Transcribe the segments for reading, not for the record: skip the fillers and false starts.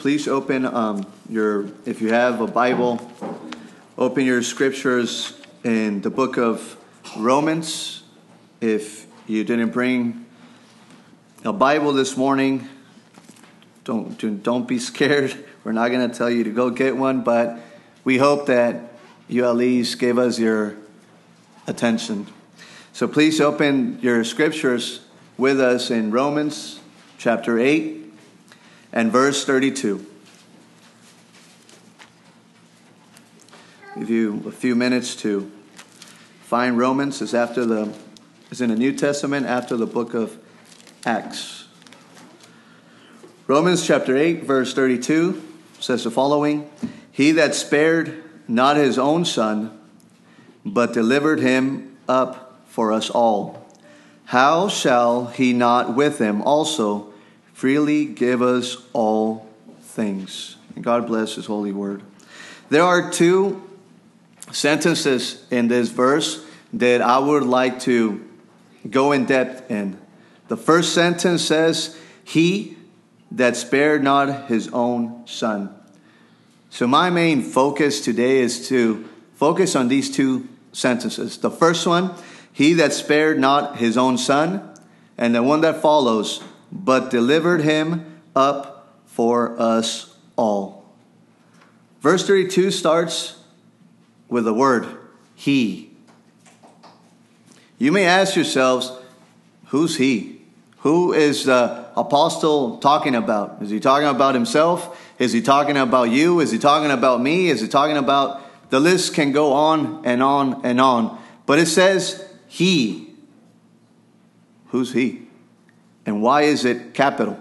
please open if you have a Bible, open your scriptures in the book of Romans. If you didn't bring a Bible this morning, don't be scared. We're not going to tell you to go get one, but we hope that you at least gave us your attention. So please open your scriptures with us in Romans chapter 8 and verse 32. Give you a few minutes to find Romans. It's in the New Testament after the book of Acts. Romans chapter 8 verse 32 says the following: He that spared not his own son, but delivered him up for us all, how shall he not with him also freely give us all things? And God bless his holy word. There are two sentences in this verse that I would like to go in depth in. The first sentence says, He that spared not his own son. So my main focus today is to focus on these two sentences. The first one, He that spared not his own son, and the one that follows, but delivered him up for us all. Verse 32 starts with the word He. You may ask yourselves, who's He? Who is the apostle talking about? Is he talking about himself? Is he talking about you? Is he talking about me? Is he talking about... The list can go on and on and on. But it says He. Who's He? And why is it capital?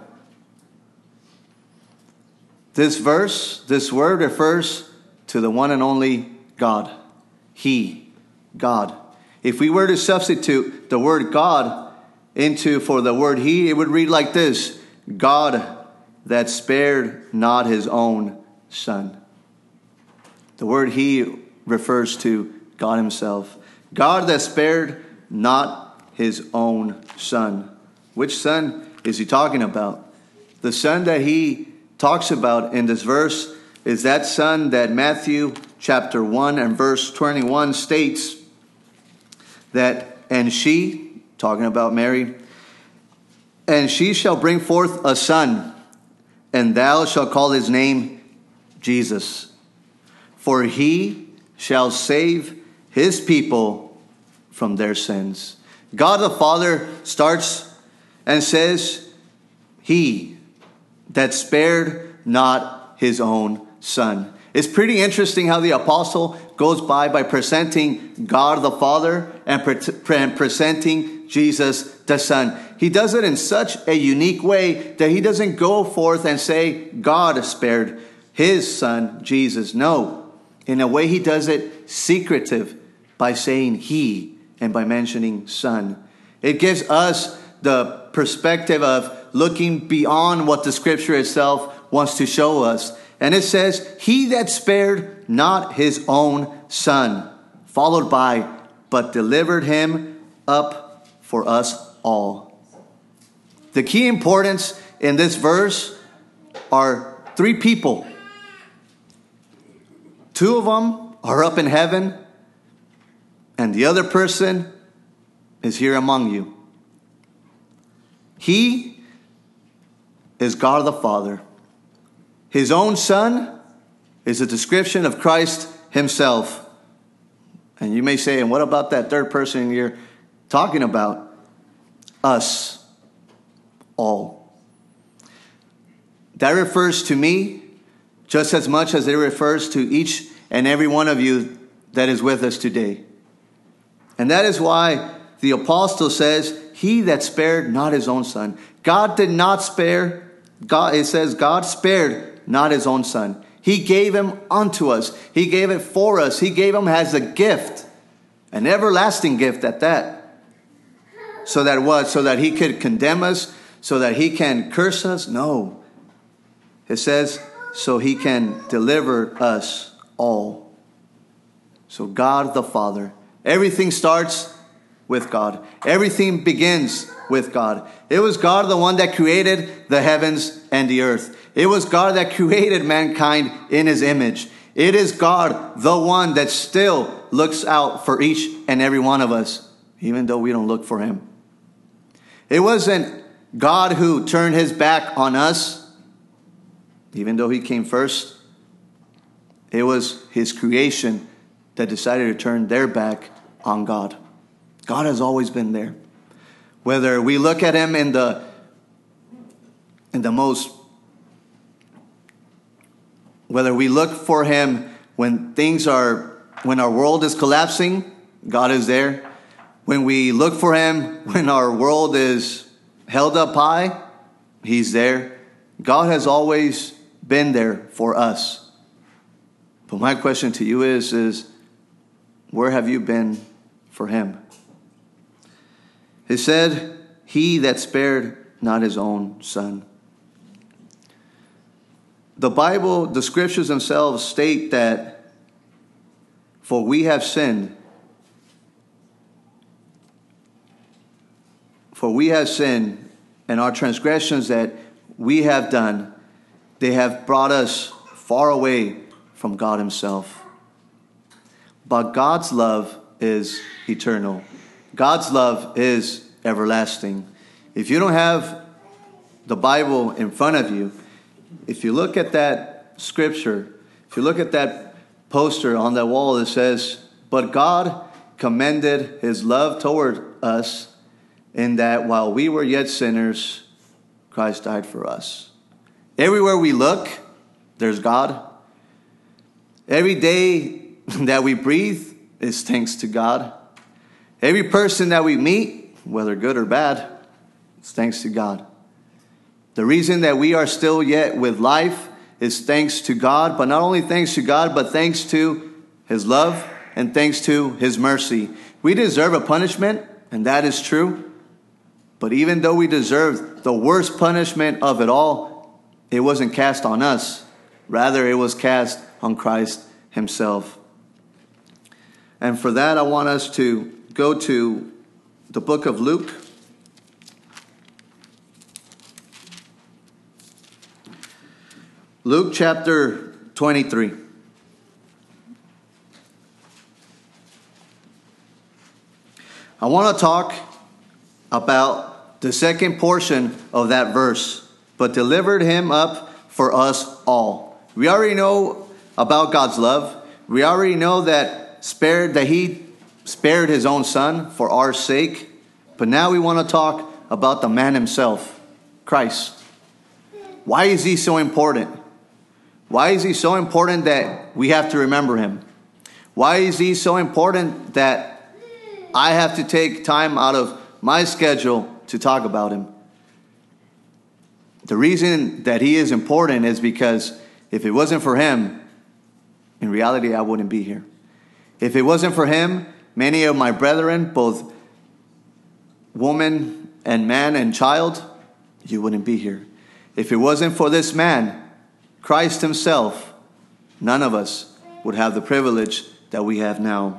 This word refers to the one and only God. He, God. If we were to substitute the word God for the word He, it would read like this: God that spared not his own son. The word He refers to God himself. God that spared not his own son. Which son is he talking about? The son that he talks about in this verse is that son that Matthew chapter 1 and verse 21 states that, and she, talking about Mary, and she shall bring forth a son, and thou shalt call his name Jesus. For he shall save his people from their sins. God the Father starts and says, He that spared not his own son. It's pretty interesting how the apostle goes by presenting God the Father and presenting Jesus the Son. He does it in such a unique way that he doesn't go forth and say God spared his son Jesus. No, in a way he does it secretive by saying He and by mentioning Son. It gives us the perspective of looking beyond what the scripture itself wants to show us. And it says, He that spared not his own son, followed by, but delivered him up for us all. The key importance in this verse are three people. Two of them are up in heaven, and the other person is here among you. He is God the Father. His own Son is a description of Christ himself. And you may say, and what about that third person you're talking about? Us. All. That refers to me just as much as it refers to each and every one of you that is with us today. And that is why the apostle says, He that spared not his own son. God did not spare. It says God spared not his own son. He gave him unto us. He gave it for us. He gave him as a gift. An everlasting gift at that. So that what? So that he could condemn us? So that he can curse us? No. It says, so he can deliver us all. So God the Father. Everything starts with God. Everything begins with God. It was God the one that created the heavens and the earth. It was God that created mankind in his image. It is God the one that still looks out for each and every one of us, even though we don't look for him. It wasn't God who turned his back on us, even though he came first. It was his creation that decided to turn their back on God. God has always been there. Whether we look at him in the most, whether we look for him when our world is collapsing, God is there. When we look for him when our world is held up high, he's there. God has always been there for us. But my question to you is where have you been for him? He said, he that spared not his own son. The Bible, the scriptures themselves state that for we have sinned. For we have sinned, and our transgressions that we have done, they have brought us far away from God himself. But God's love is eternal. God's love is everlasting. If you don't have the Bible in front of you, if you look at that scripture, if you look at that poster on that wall that says, but God commended his love toward us in that while we were yet sinners, Christ died for us. Everywhere we look, there's God. Every day that we breathe is thanks to God. Every person that we meet, whether good or bad, it's thanks to God. The reason that we are still yet with life is thanks to God, but not only thanks to God, but thanks to his love and thanks to his mercy. We deserve a punishment, and that is true. But even though we deserve the worst punishment of it all, it wasn't cast on us. Rather, it was cast on Christ himself. And for that, I want us to go to the book of Luke. Luke chapter 23. I want to talk about the second portion of that verse, but delivered him up for us all. We already know about God's love. We already know that he spared his own son for our sake. But now we want to talk about the man himself, Christ. Why is he so important? Why is he so important that we have to remember him? Why is he so important that I have to take time out of my schedule to talk about him? The reason that he is important is because if it wasn't for him, in reality, I wouldn't be here. If it wasn't for him, many of my brethren, both woman and man and child, you wouldn't be here. If it wasn't for this man, Christ himself, none of us would have the privilege that we have now.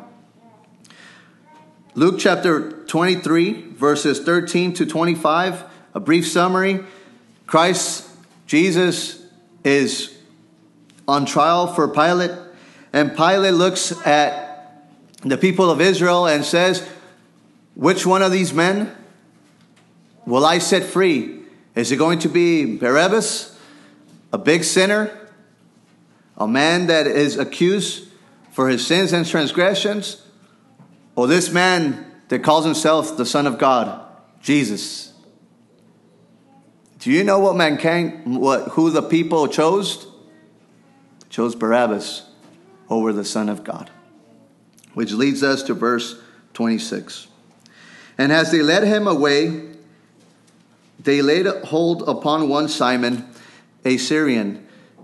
Luke chapter 23, verses 13 to 25, a brief summary. Jesus is on trial for Pilate, and Pilate looks at the people of Israel and says, which one of these men will I set free? Is it going to be Barabbas, a big sinner, a man that is accused for his sins and transgressions, or this man that calls himself the Son of God, Jesus? Do you know who the people chose? Chose Barabbas over the Son of God. Which leads us to verse 26. And as they led him away, they laid hold upon one Simon, a Cyrenian,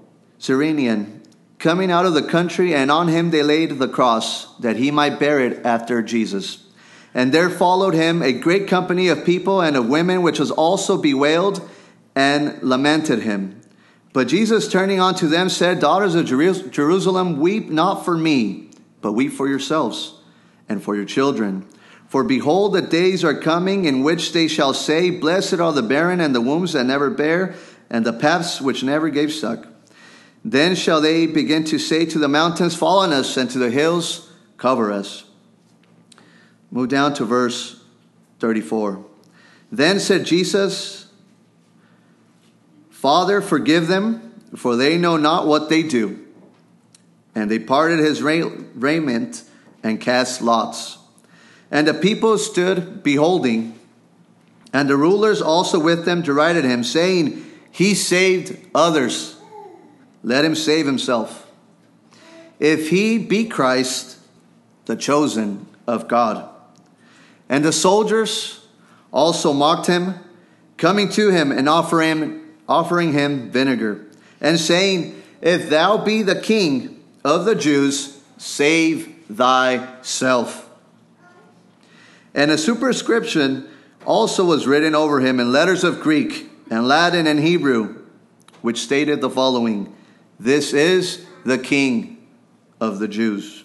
coming out of the country, and on him they laid the cross, that he might bear it after Jesus. And there followed him a great company of people and of women, which was also bewailed and lamented him. But Jesus, turning unto them, said, Daughters of Jerusalem, weep not for me, but weep for yourselves and for your children. For behold, the days are coming in which they shall say, Blessed are the barren and the wombs that never bare, and the paths which never gave suck. Then shall they begin to say to the mountains, Fall on us, and to the hills, cover us. Move down to verse 34. Then said Jesus, Father, forgive them, for they know not what they do. And they parted his raiment and cast lots. And the people stood beholding, and the rulers also with them derided him, saying, He saved others. Let him save himself. If he be Christ, the chosen of God. And the soldiers also mocked him, coming to him and offering him vinegar, and saying, If thou be the king of the Jews, save thyself. And a superscription also was written over him in letters of Greek and Latin and Hebrew, which stated the following: This is the King of the Jews.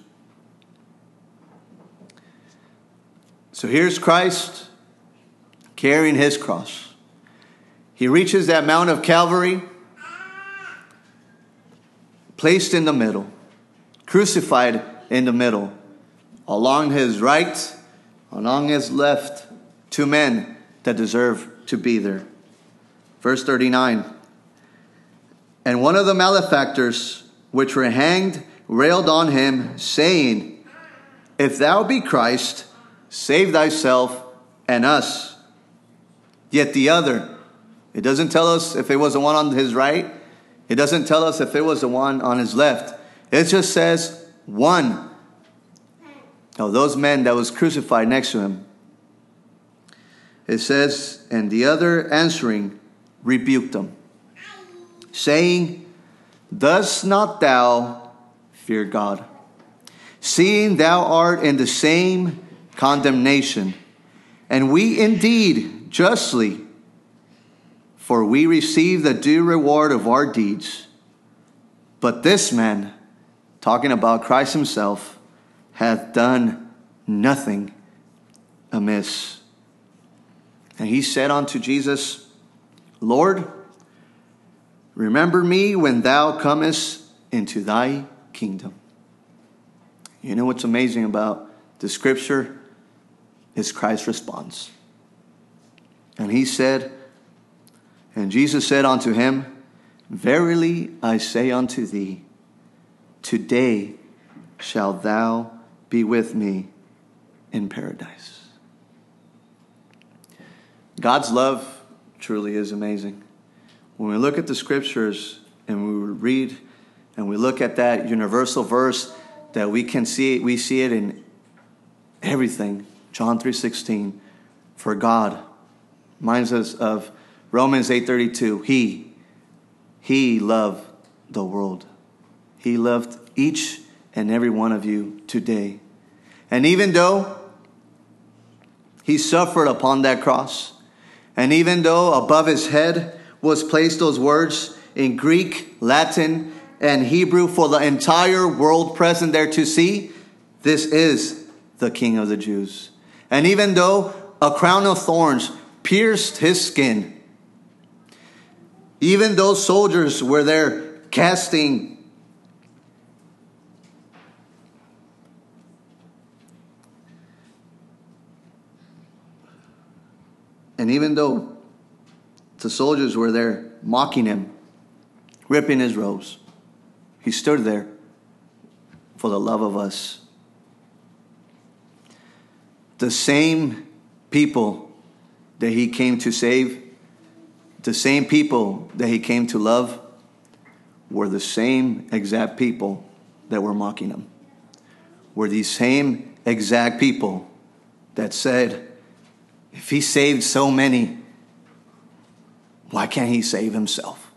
So here's Christ carrying his cross. He reaches that Mount of Calvary, placed in the middle, crucified in the middle. Along his right, along his left, two men that deserve to be there. Verse 39. And one of the malefactors which were hanged railed on him, saying, If thou be Christ, save thyself and us. Yet the other, it doesn't tell us if it was the one on his right. It doesn't tell us if it was the one on his left. It just says one of those men that was crucified next to him. It says, and the other answering rebuked him, saying, Dost not thou fear God, seeing thou art in the same condemnation? And we indeed justly, for we receive the due reward of our deeds. But this man, talking about Christ himself, hath done nothing amiss. And he said unto Jesus, Lord, remember me when thou comest into thy kingdom. You know what's amazing about the scripture is Christ's response. And he said, and Jesus said unto him, Verily I say unto thee, today shalt thou be with me in paradise. God's love truly is amazing. When we look at the scriptures and we read and we look at that universal verse that we can see, we see it in everything. John 3:16, for God reminds us of Romans 8:32. He loved the world. He loved each and every one of you today. And even though he suffered upon that cross, and even though above his head was placed those words in Greek, Latin, and Hebrew for the entire world present there to see, this is the King of the Jews. And even though a crown of thorns pierced his skin, even those soldiers were there casting and even though the soldiers were there mocking him, ripping his robes, he stood there for the love of us. The same people that he came to save, the same people that he came to love, were the same exact people that were mocking him. Were these same exact people that said, if he saved so many, why can't he save himself?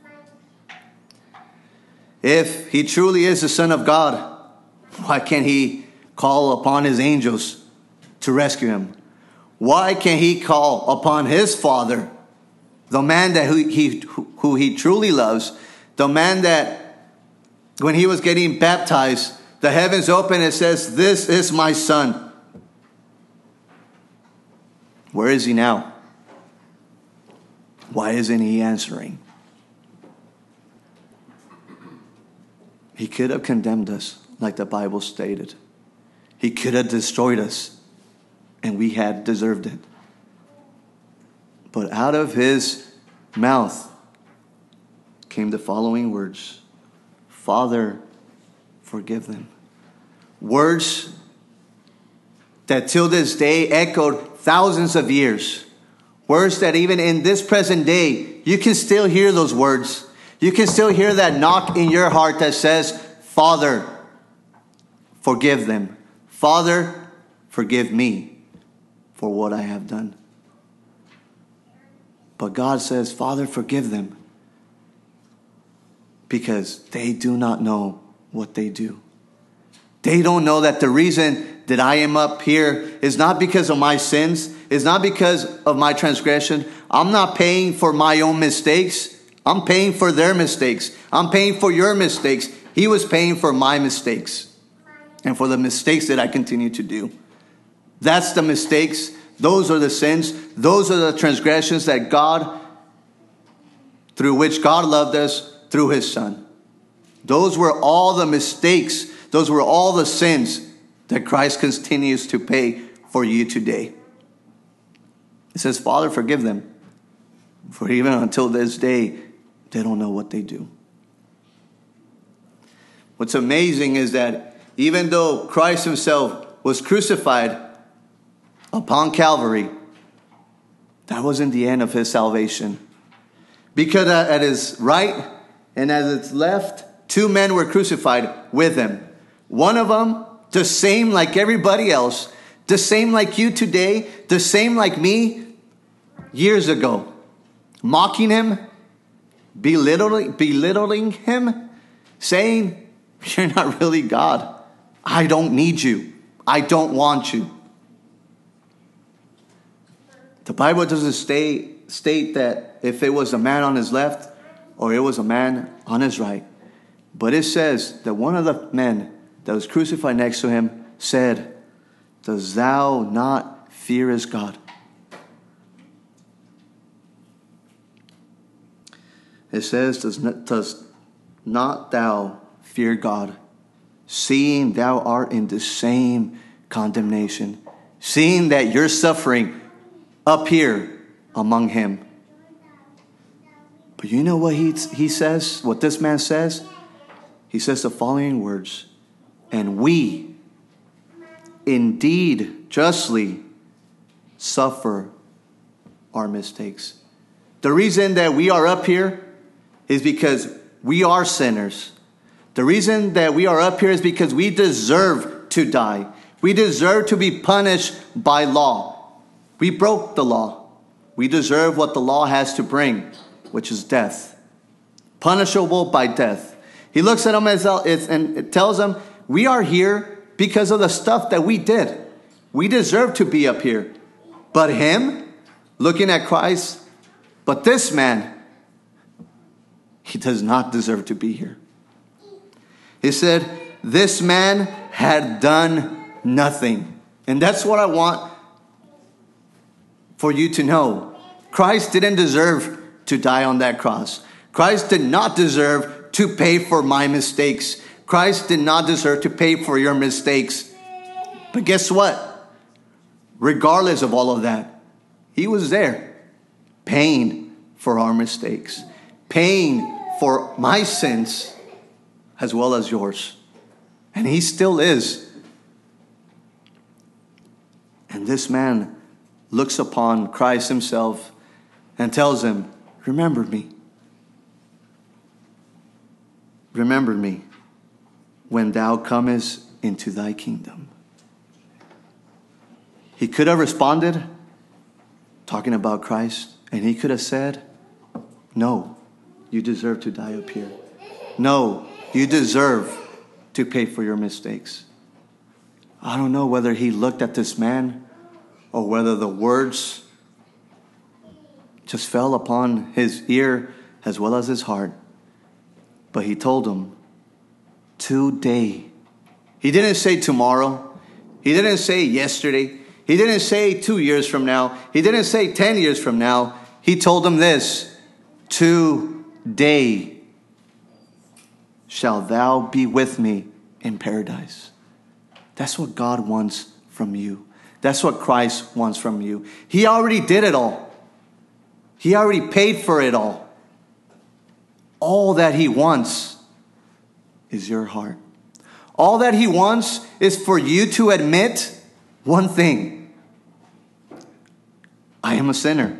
If he truly is the Son of God, why can't he call upon his angels to rescue him? Why can't he call upon his Father, the man that who he truly loves, the man that when he was getting baptized, the heavens open and it says, this is my son. Where is he now? Why isn't he answering? He could have condemned us like the Bible stated. He could have destroyed us and we had deserved it. But out of his mouth came the following words: Father, forgive them. Words that till this day echoed thousands of years. Words that even in this present day, you can still hear those words. You can still hear that knock in your heart that says, Father, forgive them. Father, forgive me for what I have done. But God says, Father, forgive them, because they do not know what they do. They don't know that the reason that I am up here is not because of my sins. It's not because of my transgression. I'm not paying for my own mistakes. I'm paying for their mistakes. I'm paying for your mistakes. He was paying for my mistakes and for the mistakes that I continue to do. That's the mistakes. Those are the sins. Those are the transgressions that through which God loved us through his Son. Those were all the mistakes. Those were all the sins that Christ continues to pay for you today. It says, Father, forgive them. For even until this day, they don't know what they do. What's amazing is that even though Christ himself was crucified upon Calvary, that wasn't the end of his salvation. Because at his right and at his left, two men were crucified with him. One of them, the same like everybody else, the same like you today, the same like me years ago, mocking him, belittling him, saying, you're not really God. I don't need you. I don't want you. The Bible doesn't state that if it was a man on his left or it was a man on his right. But it says that one of the men that was crucified next to him said, does thou not fear his God? It says, does not thou fear God, seeing thou art in the same condemnation, seeing that you're suffering up here among him. But you know what he says, what this man says? He says the following words, and we indeed justly suffer our mistakes. The reason that we are up here is because we are sinners. The reason that we are up here is because we deserve to die. We deserve to be punished by law. We broke the law. We deserve what the law has to bring, which is death. Punishable by death. He looks at them and it tells them, we are here because of the stuff that we did. We deserve to be up here. But him, looking at Christ, but this man, he does not deserve to be here. He said, this man had done nothing. And that's what I want for you to know. Christ didn't deserve to die on that cross. Christ did not deserve to pay for my mistakes. Christ did not deserve to pay for your mistakes. But guess what? Regardless of all of that, he was there paying for our mistakes, paying for my sins as well as yours. And he still is. And this man looks upon Christ himself and tells him, remember me. Remember me when thou comest into thy kingdom. He could have responded, talking about Christ, and he could have said, no, you deserve to die up here. No, you deserve to pay for your mistakes. I don't know whether he looked at this man or whether the words just fell upon his ear as well as his heart. But he told him, today. He didn't say tomorrow. He didn't say yesterday. He didn't say 2 years from now. He didn't say 10 years from now. He told them this: today shall thou be with me in paradise. That's what God wants from you. That's what Christ wants from you. He already did it all. He already paid for it all. All that he wants is your heart. All that he wants is for you to admit one thing: I am a sinner.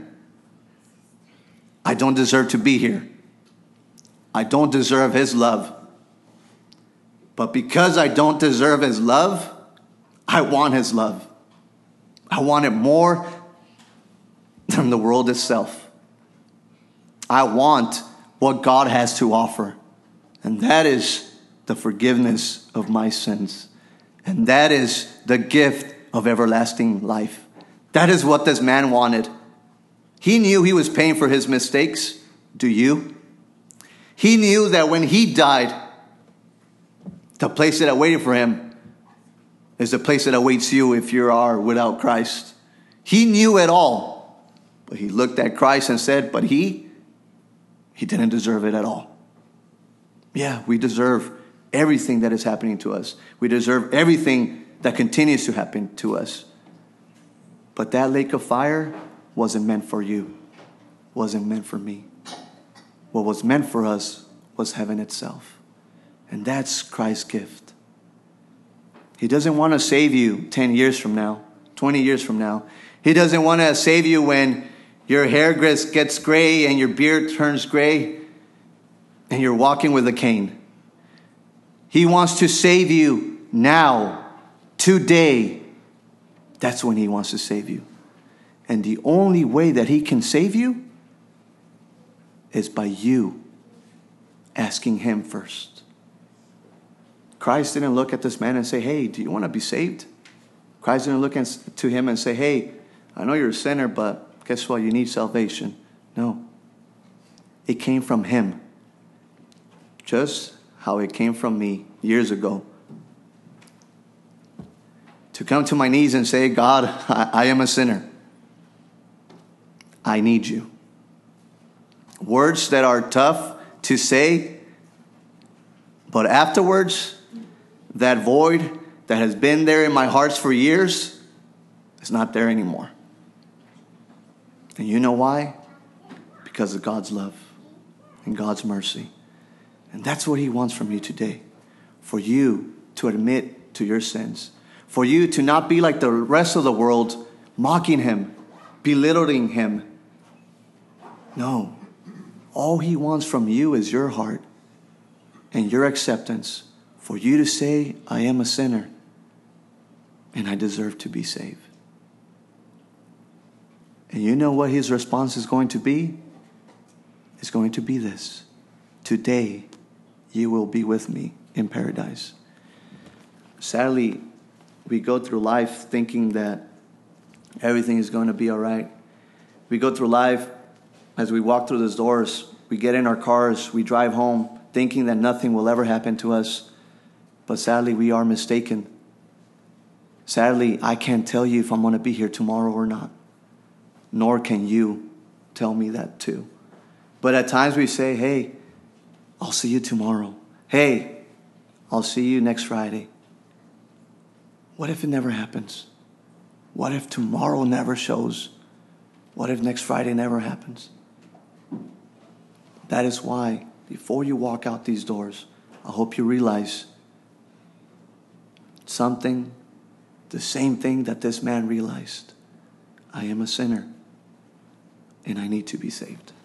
I don't deserve to be here. I don't deserve his love. But because I don't deserve his love, I want his love. I want it more than the world itself. I want what God has to offer. And that is the forgiveness of my sins. And that is the gift of everlasting life. That is what this man wanted. He knew he was paying for his mistakes. Do you? He knew that when he died, the place that awaited for him is the place that awaits you if you are without Christ. He knew it all. But he looked at Christ and said, but he didn't deserve it at all. Yeah, we deserve everything that is happening to us. We deserve everything that continues to happen to us. But that lake of fire wasn't meant for you. Wasn't meant for me. What was meant for us was heaven itself. And that's Christ's gift. He doesn't want to save you 10 years from now, 20 years from now. He doesn't want to save you when your hair gets gray and your beard turns gray and you're walking with a cane. He wants to save you now, today. That's when he wants to save you. And the only way that he can save you is by you asking him first. Christ didn't look at this man and say, hey, do you want to be saved? Christ didn't look to him and say, hey, I know you're a sinner, but guess what? You need salvation. No. It came from him. Just how it came from me years ago. To come to my knees and say, God, I am a sinner. I need you. Words that are tough to say, but afterwards, that void that has been there in my heart for years is not there anymore. And you know why? Because of God's love and God's mercy. And that's what he wants from you today. For you to admit to your sins. For you to not be like the rest of the world, mocking him, belittling him. No. All he wants from you is your heart and your acceptance. For you to say, I am a sinner and I deserve to be saved. And you know what his response is going to be? It's going to be this: today you will be with me in paradise. Sadly, we go through life thinking that everything is going to be all right. We go through life, as we walk through those doors, we get in our cars, we drive home, thinking that nothing will ever happen to us. But sadly, we are mistaken. Sadly, I can't tell you if I'm going to be here tomorrow or not. Nor can you tell me that too. But at times we say, hey, I'll see you tomorrow. Hey, I'll see you next Friday. What if it never happens? What if tomorrow never shows? What if next Friday never happens? That is why, before you walk out these doors, I hope you realize something, the same thing that this man realized. I am a sinner, and I need to be saved.